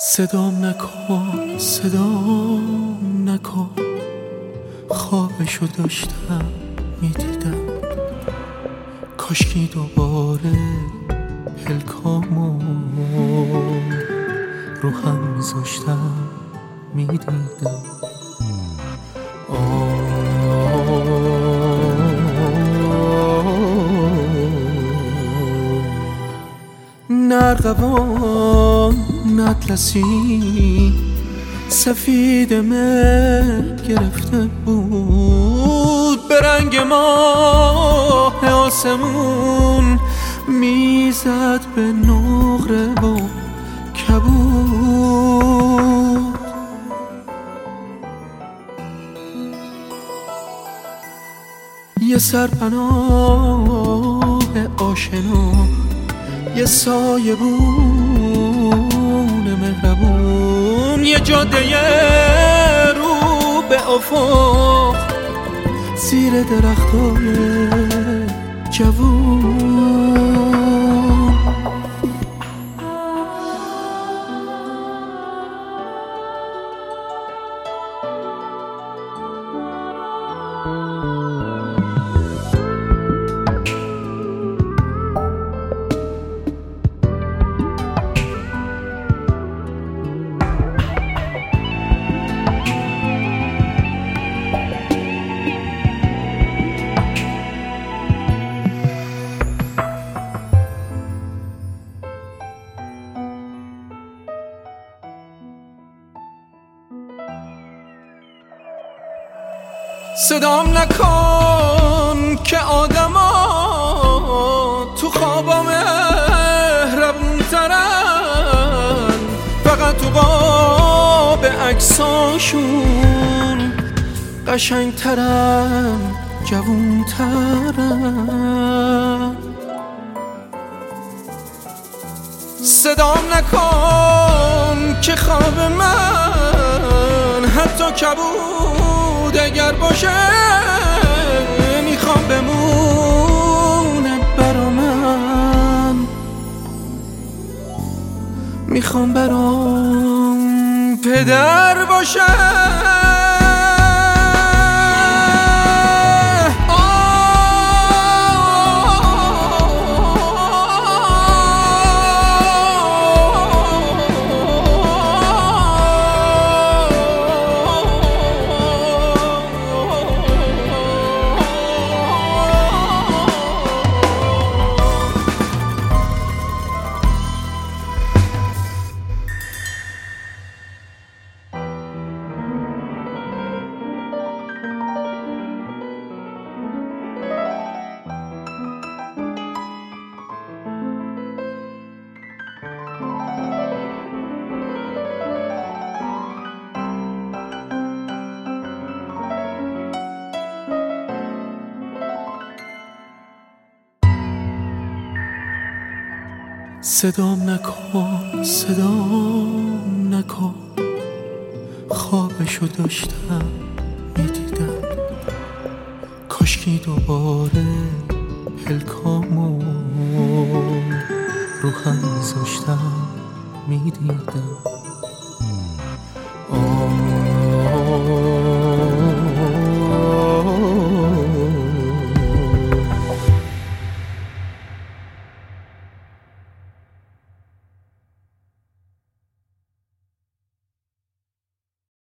صدام نکن صدام نکن، خوابشو داشتم میدیدم، کاشکی دوباره پلکامو رو هم میذاشتم میدیدم. نرقبان اطلسی سفید مه گرفته بود، به رنگ ماه آسمون میزد به نقره و کبود. یه سرپناه آشنا، یه سایبون مهربون، یه جاده رو به افق زیر درختای جوون. صدام نکن که آدما تو خوابا مهربون ترن، فقط تو قاب عکساشون قشنگ ترن، جوون ترن. صدام نکن که خواب من حتی کبود اگر باشه میخوام بمونه برا من، میخوام برام پدر باشه. صدام نکن صدام نکن، خوابشو داشتم میدیدم، کاشکی دوباره پلکامو رو هم میذاشتم میدیدم.